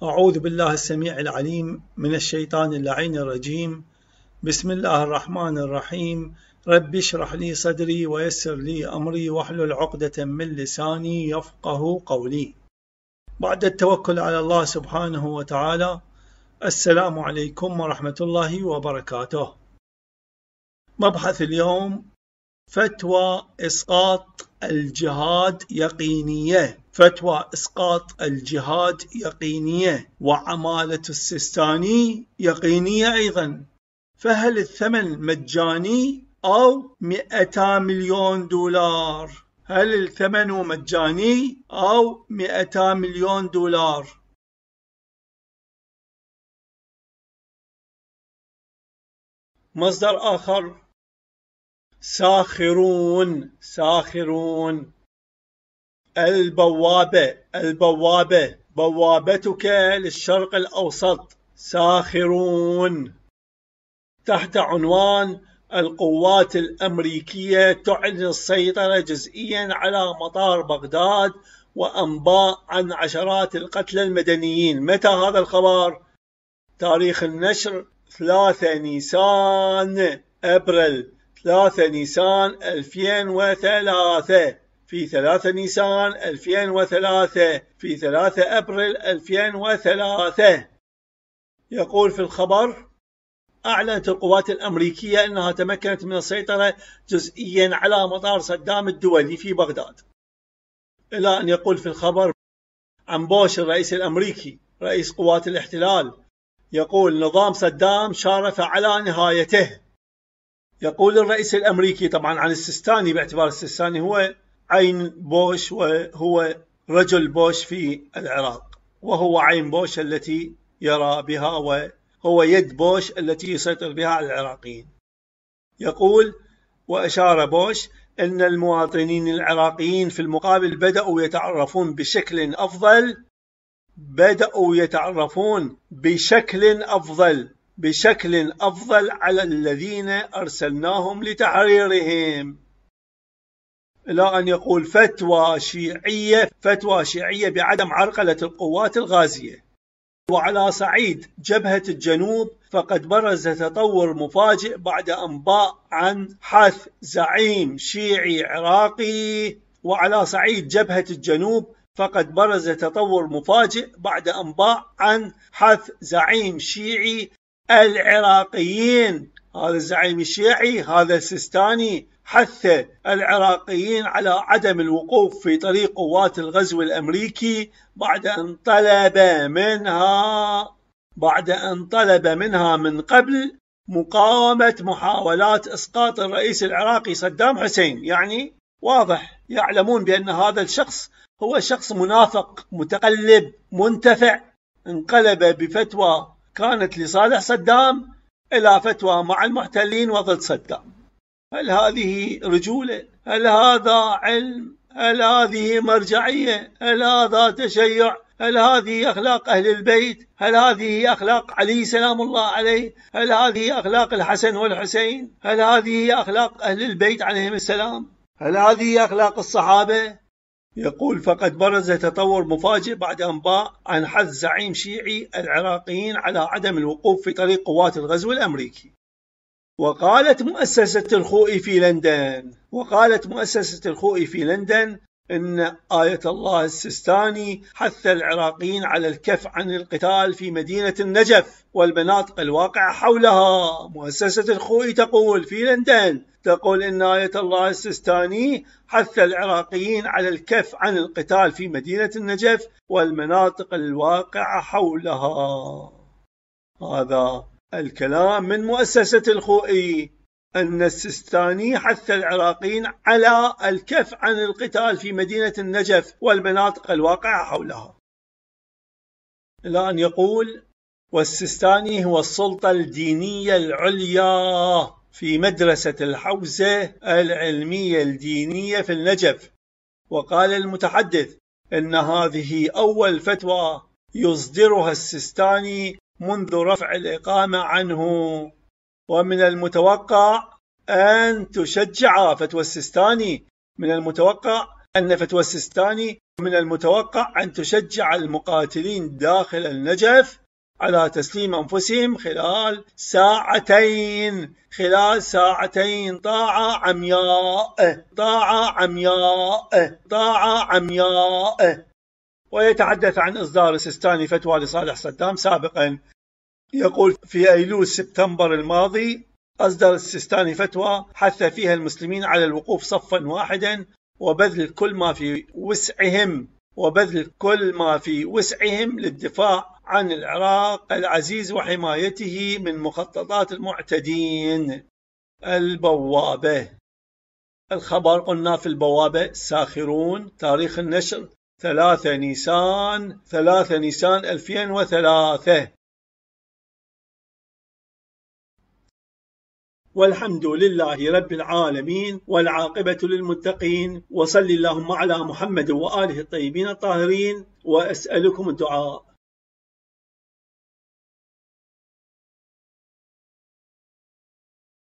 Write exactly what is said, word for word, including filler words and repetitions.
أعوذ بالله السميع العليم من الشيطان اللعين الرجيم. بسم الله الرحمن الرحيم. رب اشرح لي صدري ويسر لي أمري واحلل عقدة من لساني يفقه قولي. بعد التوكل على الله سبحانه وتعالى، السلام عليكم ورحمة الله وبركاته. مبحث اليوم: فتوى إسقاط الجهاد يقينية. فتوى إسقاط الجهاد يقينية، وعمالة السيستاني يقينية أيضا. فهل الثمن مجاني أو مئتا مليون دولار؟ هل الثمن مجاني أو مئتا مليون دولار؟ مصدر آخر: ساخرون ساخرون. البوابة البوابة بوابتك للشرق الأوسط. ساخرون. تحت عنوان: القوات الأمريكية تعلن السيطرة جزئيا على مطار بغداد، وأنباء عن عشرات القتلى المدنيين. متى هذا الخبر؟ تاريخ النشر ثلاثة نيسان أبريل ثلاثة نيسان ألفين وثلاثة. في ثلاثة نيسان ألفين وثلاثة، في ثلاثة أبريل ألفين وثلاثة. يقول في الخبر: أعلنت القوات الأمريكية أنها تمكنت من السيطرة جزئيا على مطار صدام الدولي في بغداد. إلى أن يقول في الخبر عن بوش الرئيس الأمريكي رئيس قوات الاحتلال، يقول: نظام صدام شارف على نهايته. يقول الرئيس الأمريكي طبعا عن السيستاني، باعتبار السيستاني هو عين بوش وهو رجل بوش في العراق، وهو عين بوش التي يرى بها، وهو يد بوش التي يسيطر بها على العراقيين. يقول: وأشار بوش أن المواطنين العراقيين في المقابل بدأوا يتعرفون بشكل أفضل بدأوا يتعرفون بشكل أفضل بشكل أفضل على الذين أرسلناهم لتحريرهم. إلى أن يقول: فتوى شيعية فتوى شيعية بعدم عرقلة القوات الغازية. وعلى صعيد جبهة الجنوب فقد برز تطور مفاجئ بعد أنباء عن حث زعيم شيعي عراقي. وعلى صعيد جبهة الجنوب فقد برز تطور مفاجئ بعد أنباء عن حث زعيم شيعي العراقيين. هذا الزعيم الشيعي، هذا السيستاني، حث العراقيين على عدم الوقوف في طريق قوات الغزو الأمريكي بعد أن طلب منها بعد أن طلب منها من قبل مقاومة محاولات إسقاط الرئيس العراقي صدام حسين. يعني واضح، يعلمون بأن هذا الشخص هو شخص منافق متقلب منتفع، انقلب بفتوى كانت لصالح صدام إلى فتوى مع المحتلين وضد صدام. هل هذه رجولة؟ هل هذا علم؟ هل هذه مرجعية؟ هل هذا تشيع؟ هل هذه أخلاق أهل البيت؟ هل هذه أخلاق علي سلام الله عليه؟ هل هذه أخلاق الحسن والحسين؟ هل هذه أخلاق أهل البيت عليهم السلام؟ هل هذه أخلاق الصحابة؟ يقول: فقد برز تطور مفاجئ بعد أنباء عن حث زعيم شيعي العراقيين على عدم الوقوف في طريق قوات الغزو الأمريكي. وقالت مؤسسة الخوئي في لندن وقالت مؤسسة الخوئي في لندن إن آية الله السيستاني حث العراقيين على الكف عن القتال في مدينة النجف والمناطق الواقعة حولها. مؤسسة الخوئي تقول في لندن تقول إن آية الله السيستاني حث العراقيين على الكف عن القتال في مدينة النجف والمناطق الواقعة حولها. هذا الكلام من مؤسسة الخوئي، أن السيستاني حث العراقيين على الكف عن القتال في مدينة النجف والمناطق الواقعة حولها. إلى أن يقول: والسيستاني هو السلطة الدينية العليا في مدرسة الحوزة العلمية الدينية في النجف. وقال المتحدث إن هذه أول فتوى يصدرها السيستاني منذ رفع الإقامة عنه، ومن المتوقع أن تشجع فتوى السيستاني من المتوقع أن فتوى السيستاني من المتوقع أن تشجع المقاتلين داخل النجف على تسليم أنفسهم خلال ساعتين خلال ساعتين طاعة عمياء طاعة عمياء طاعة عمياء. ويتحدث عن إصدار السيستاني فتوى لصالح صدام سابقا، يقول في أيلول سبتمبر الماضي أصدر السيستاني فتوى حث فيها المسلمين على الوقوف صفا واحدا وبذل كل ما في وسعهم وبذل كل ما في وسعهم للدفاع عن العراق العزيز وحمايته من مخططات المعتدين. البوابة. الخبر قلنا في البوابة ساخرون، تاريخ النشر ثلاثة نيسان ثلاثة نيسان ألفين وثلاثة. والحمد لله رب العالمين والعاقبة للمتقين، وصل اللهم على محمد وآله الطيبين الطاهرين، وأسألكم الدعاء.